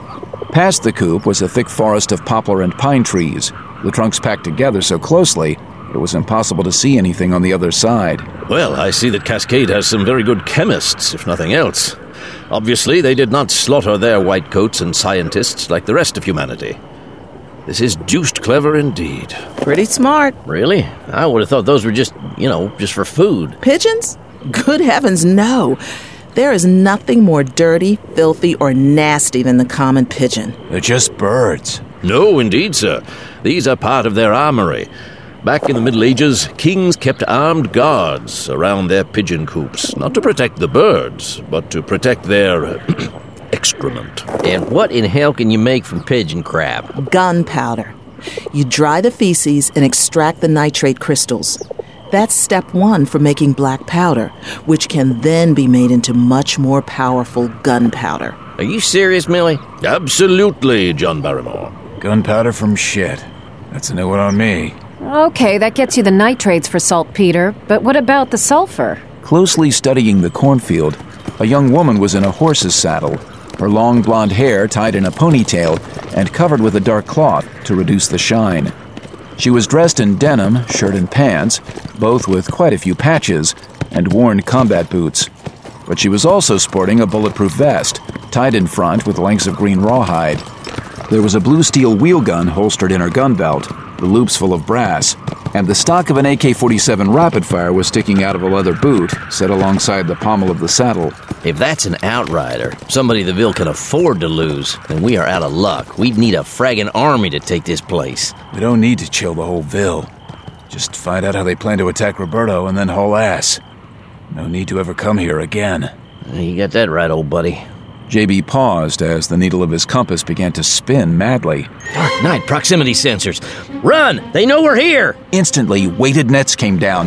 Past the coop was a thick forest of poplar and pine trees, the trunks packed together so closely it was impossible to see anything on the other side. Well, I see that Cascade has some very good chemists, if nothing else. Obviously, they did not slaughter their white coats and scientists like the rest of humanity. This is deuced clever indeed. Pretty smart. Really? I would have thought those were just for food. Pigeons? Good heavens, no. There is nothing more dirty, filthy, or nasty than the common pigeon. They're just birds. No, indeed, sir. These are part of their armory. Back in the Middle Ages, kings kept armed guards around their pigeon coops, not to protect the birds, but to protect their excrement. And what in hell can you make from pigeon crap? Gunpowder. You dry the feces and extract the nitrate crystals. That's step one for making black powder, which can then be made into much more powerful gunpowder. Are you serious, Millie? Absolutely, John Barrymore. Gunpowder from shit. That's a new one on me. Okay, that gets you the nitrates for saltpeter, but what about the sulfur? Closely studying the cornfield, a young woman was in a horse's saddle, her long blonde hair tied in a ponytail and covered with a dark cloth to reduce the shine. She was dressed in denim, shirt and pants, both with quite a few patches, and worn combat boots. But she was also sporting a bulletproof vest, tied in front with lengths of green rawhide. There was a blue steel wheel gun holstered in her gun belt, the loops full of brass, and the stock of an AK-47 rapid-fire was sticking out of a leather boot set alongside the pommel of the saddle. If that's an outrider, somebody the Ville can afford to lose, then we are out of luck. We'd need a fragging army to take this place. We don't need to chill the whole Ville. Just find out how they plan to attack Roberto and then haul ass. No need to ever come here again. You got that right, old buddy. JB paused as the needle of his compass began to spin madly. Dark Knight proximity sensors. Run! They know we're here! Instantly, weighted nets came down,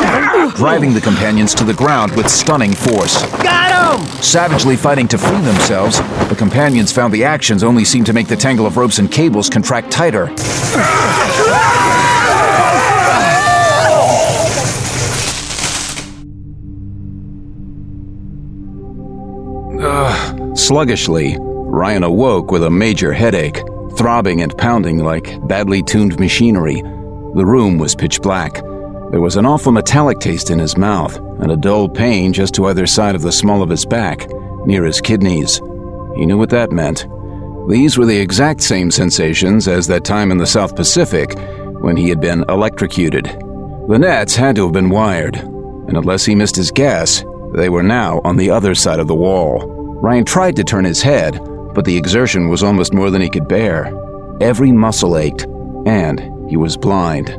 driving the companions to the ground with stunning force. Got 'em! Savagely fighting to free themselves, the companions found the actions only seemed to make the tangle of ropes and cables contract tighter. Sluggishly, Ryan awoke with a major headache, throbbing and pounding like badly tuned machinery. The room was pitch black. There was an awful metallic taste in his mouth, and a dull pain just to either side of the small of his back, near his kidneys. He knew what that meant. These were the exact same sensations as that time in the South Pacific when he had been electrocuted. The nets had to have been wired, and unless he missed his guess, they were now on the other side of the wall. Ryan tried to turn his head, but the exertion was almost more than he could bear. Every muscle ached, and he was blind.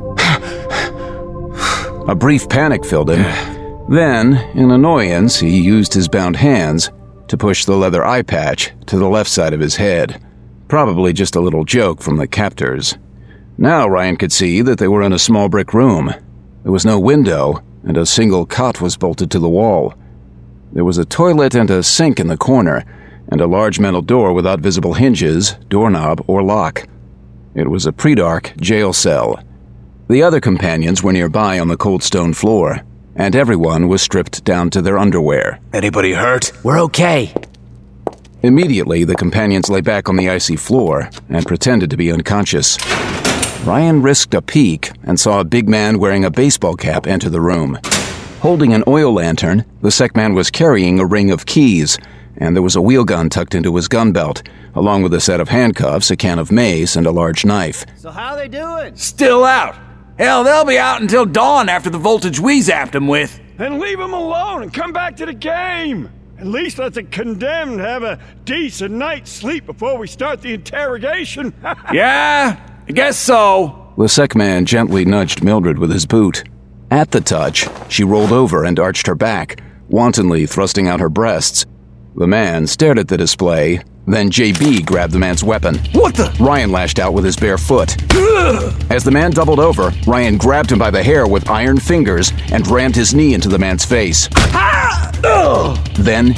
A brief panic filled him. Then, in annoyance, he used his bound hands to push the leather eye patch to the left side of his head. Probably just a little joke from the captors. Now Ryan could see that they were in a small brick room. There was no window, and a single cot was bolted to the wall. There was a toilet and a sink in the corner, and a large metal door without visible hinges, doorknob, or lock. It was a pre-dark jail cell. The other companions were nearby on the cold stone floor, and everyone was stripped down to their underwear. Anybody hurt? We're okay. Immediately, the companions lay back on the icy floor and pretended to be unconscious. Ryan risked a peek and saw a big man wearing a baseball cap enter the room. Holding an oil lantern, the sec man was carrying a ring of keys, and there was a wheel gun tucked into his gun belt, along with a set of handcuffs, a can of mace, and a large knife. So how they doing? Still out. Hell, they'll be out until dawn after the voltage we zapped them with. Then leave them alone and come back to the game. At least let the condemned have a decent night's sleep before we start the interrogation. Yeah, I guess so. The sec man gently nudged Mildred with his boot. At the touch, she rolled over and arched her back, wantonly thrusting out her breasts. The man stared at the display, then JB grabbed the man's weapon. What the? Ryan lashed out with his bare foot. As the man doubled over, Ryan grabbed him by the hair with iron fingers and rammed his knee into the man's face. Then,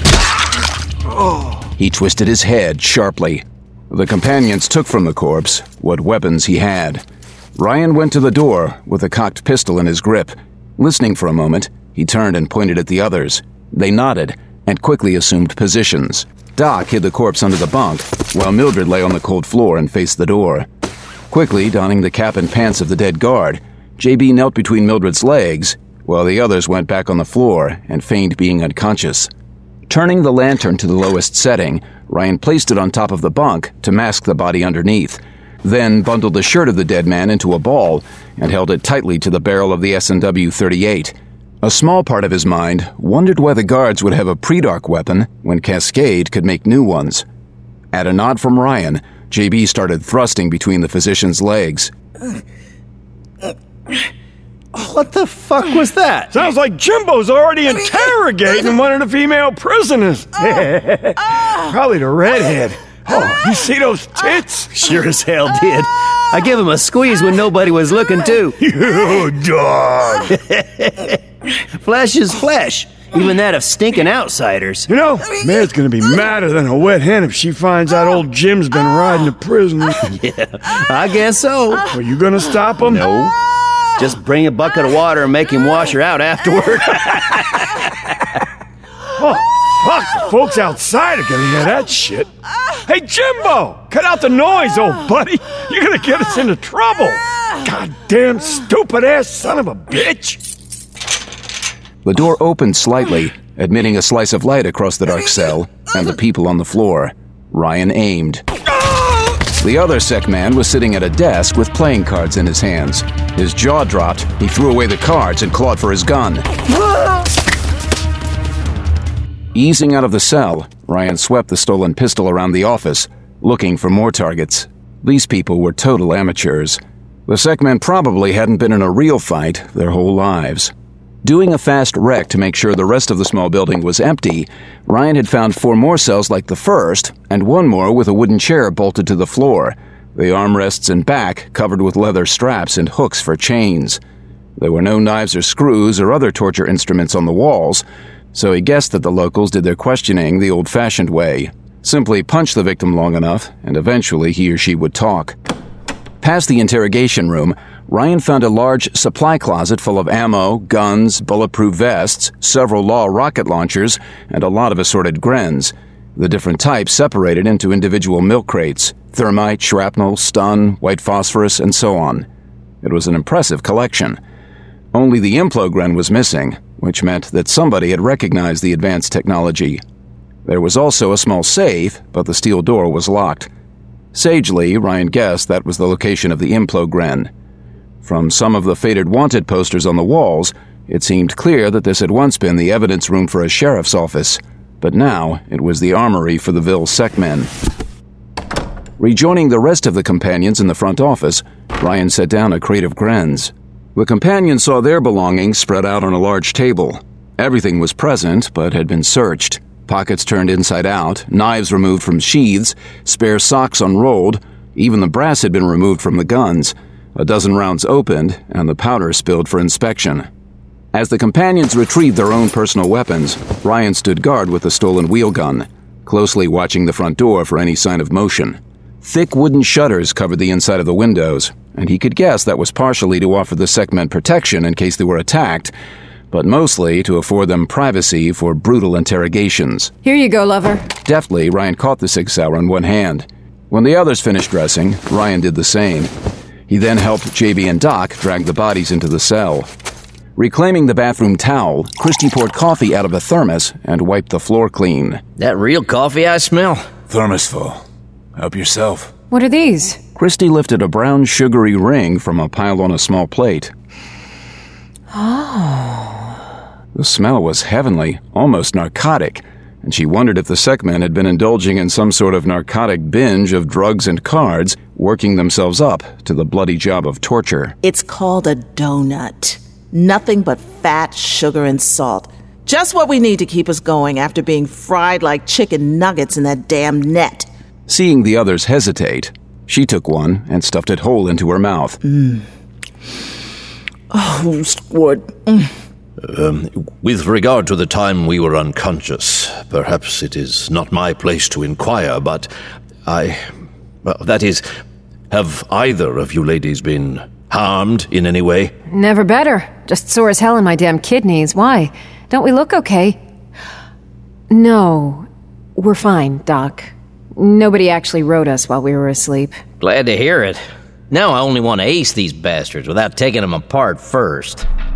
he twisted his head sharply. The companions took from the corpse what weapons he had. Ryan went to the door with a cocked pistol in his grip. Listening for a moment, he turned and pointed at the others. They nodded and quickly assumed positions. Doc hid the corpse under the bunk, while Mildred lay on the cold floor and faced the door. Quickly donning the cap and pants of the dead guard, JB knelt between Mildred's legs, while the others went back on the floor and feigned being unconscious. Turning the lantern to the lowest setting, Ryan placed it on top of the bunk to mask the body underneath, then bundled the shirt of the dead man into a ball and held it tightly to the barrel of the S&W 38. A small part of his mind wondered why the guards would have a pre-dark weapon when Cascade could make new ones. At a nod from Ryan, JB started thrusting between the physician's legs. What the fuck was that? Sounds like Jimbo's already interrogating one of the female prisoners. Probably the redhead. Oh, you see those tits? Sure as hell did. I give him a squeeze when nobody was looking, too. You dog. Flesh is flesh, even that of stinking outsiders. You know, Mary's gonna be madder than a wet hen if she finds out old Jim's been riding a prisoner. Yeah, I guess so. Are you gonna stop him? No. Just bring a bucket of water and make him wash her out afterward. Oh, fuck, the folks outside are gonna hear that shit. Hey, Jimbo, cut out the noise, old buddy. You're gonna get us into trouble. Goddamn stupid-ass son of a bitch. The door opened slightly, admitting a slice of light across the dark cell and the people on the floor. Ryan aimed. The other sec man was sitting at a desk with playing cards in his hands. His jaw dropped, he threw away the cards and clawed for his gun. Easing out of the cell, Ryan swept the stolen pistol around the office, looking for more targets. These people were total amateurs. The sec men probably hadn't been in a real fight their whole lives. Doing a fast rec to make sure the rest of the small building was empty, Ryan had found 4 more cells like the first, and 1 more with a wooden chair bolted to the floor, the armrests and back covered with leather straps and hooks for chains. There were no knives or screws or other torture instruments on the walls, so he guessed that the locals did their questioning the old-fashioned way. Simply punch the victim long enough, and eventually he or she would talk. Past the interrogation room, Ryan found a large supply closet full of ammo, guns, bulletproof vests, several Law rocket launchers, and a lot of assorted Grens. The different types separated into individual milk crates: thermite, shrapnel, stun, white phosphorus, and so on. It was an impressive collection. Only the Implogren was missing, which meant that somebody had recognized the advanced technology. There was also a small safe, but the steel door was locked. Sagely, Ryan guessed that was the location of the Implogren. From some of the faded wanted posters on the walls, it seemed clear that this had once been the evidence room for a sheriff's office, but now it was the armory for the Ville Sec men. Rejoining the rest of the companions in the front office, Ryan set down a crate of Grens. The companions saw their belongings spread out on a large table. Everything was present, but had been searched. Pockets turned inside out, knives removed from sheaths, spare socks unrolled, even the brass had been removed from the guns. A dozen rounds opened, and the powder spilled for inspection. As the companions retrieved their own personal weapons, Ryan stood guard with the stolen wheel gun, closely watching the front door for any sign of motion. Thick wooden shutters covered the inside of the windows, and he could guess that was partially to offer the Sekmen protection in case they were attacked, but mostly to afford them privacy for brutal interrogations. Here you go, lover. Deftly, Ryan caught the Sig Sauer in one hand. When the others finished dressing, Ryan did the same. He then helped JB and Doc drag the bodies into the cell. Reclaiming the bathroom towel, Christy poured coffee out of a thermos and wiped the floor clean. That real coffee I smell? Thermos full. Help yourself. What are these? Christy lifted a brown sugary ring from a pile on a small plate. Oh. The smell was heavenly, almost narcotic, and she wondered if the Sekmen had been indulging in some sort of narcotic binge of drugs and cards, working themselves up to the bloody job of torture. It's called a donut. Nothing but fat, sugar, and salt. Just what we need to keep us going after being fried like chicken nuggets in that damn net. Seeing the others hesitate, she took one and stuffed it whole into her mouth. Oh, squirt. With regard to the time we were unconscious, perhaps it is not my place to inquire, but that is, have either of you ladies been harmed in any way? Never better. Just sore as hell in my damn kidneys. Why? Don't we look okay? No. We're fine, Doc. Nobody actually wrote us while we were asleep. Glad to hear it. Now I only want to ace these bastards without taking them apart first.